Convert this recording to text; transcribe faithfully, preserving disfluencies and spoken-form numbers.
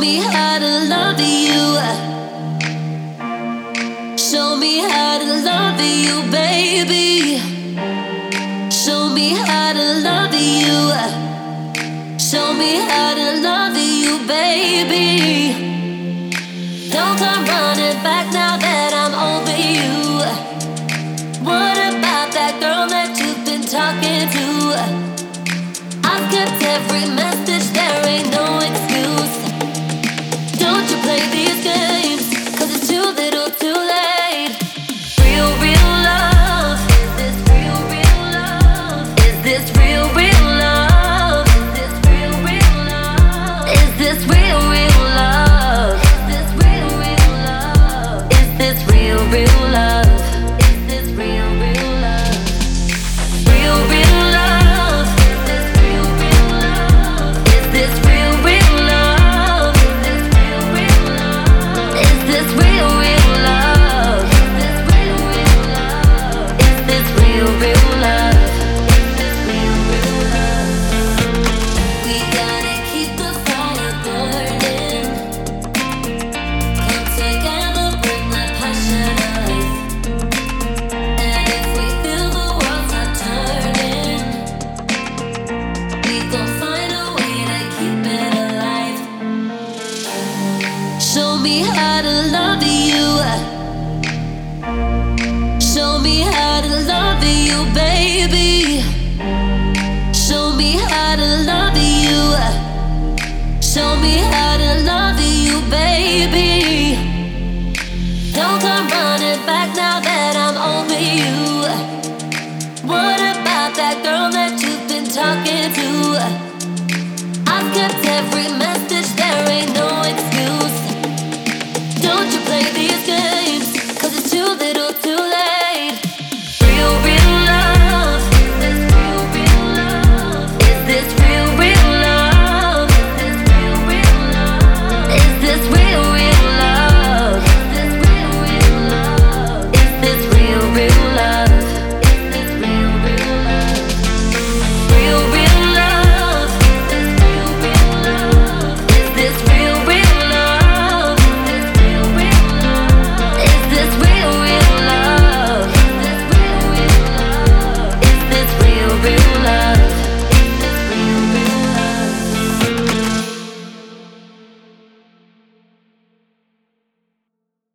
me how to love you. Show me how to love you, baby. Show me how to love you. Show me how to love you, baby. Don't come running back now that I'm over you. What about that girl that you've been talking to? I've kept every message, there ain't no excuse. Don't you play these games, cause it's too little too late. Real, real love. Is this real, real love? Is this real, real love? Is this real, real love? Is this real, real love? Is this real, real love? Is this real, real love? Is this real, real love? Real, real love. Is this real, real love? Is this real, real love? Is this real, real love? Is this real, real love? Is this real, real love? Is this real, real love? We gotta keep the fire burning. Come together, bring the passion alive. And if we feel the world's not turning, we gon' find a way to keep it alive. Show me how to love you. Show me how to love you, baby. Show me how to love you. Show me